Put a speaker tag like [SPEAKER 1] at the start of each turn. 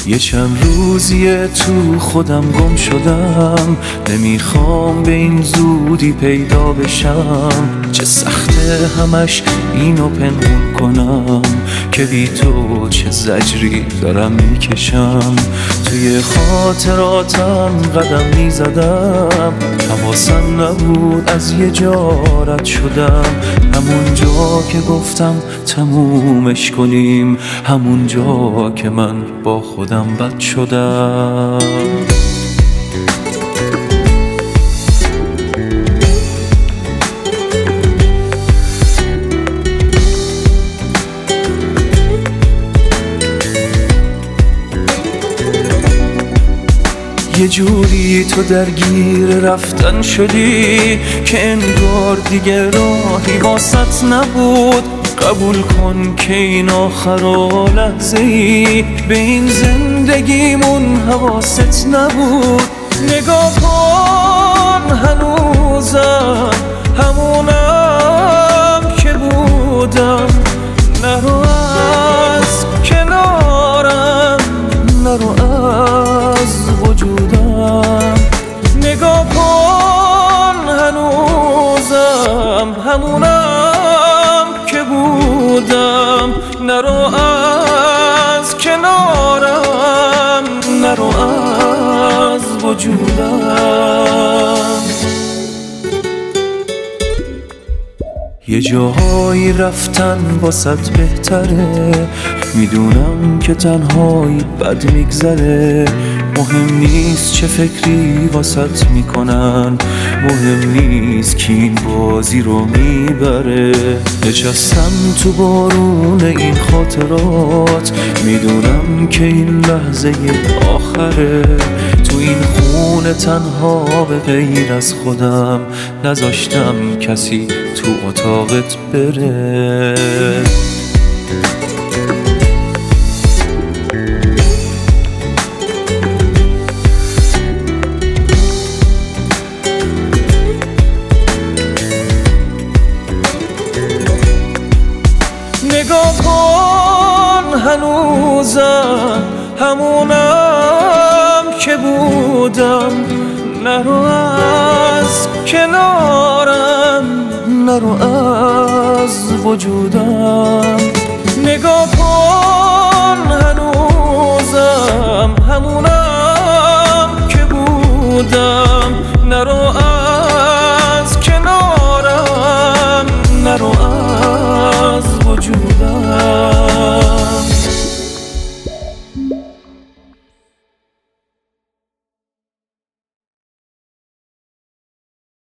[SPEAKER 1] یه چند روزیه تو خودم گم شدم، نمیخوام به این زودی پیدا بشم. چه سخته همش اینو پنهون کنم که بی تو چه زجری دارم میکشم. توی خاطراتم قدم میزدم، حواسم نبود از یه جا رد شدم. همون جا که گفتم تمومش کنیم، همون جا که من با خودم بد شدم. یه جوری تو درگیر رفتن شدی که انگار دیگه راهی واسط نبود. قبول کن که این آخر لحظه‌ای به این زندگیمون حواست نبود. نگاه کن هنوزم همونم که بودم. نرو از کنارم، نرو از وجودم. نگاه کن هنوزم همونم که بودم. نرو از کنارم، نرو از وجودم. یه جاهایی رفتن واسط بهتره، میدونم که تنهایی بد میگذره. مهم نیست چه فکری واسط میکنن، مهم نیست که این بازی رو میبره. نشستم تو بارون این خاطرات، میدونم که این لحظه آخره. تو این خونه تنها به غیر از خودم، نذاشتم کسی تو اتاقت بره. نگاه کن هنوزم همونم که بودم. نرو از کنارم، نرو از وجودم.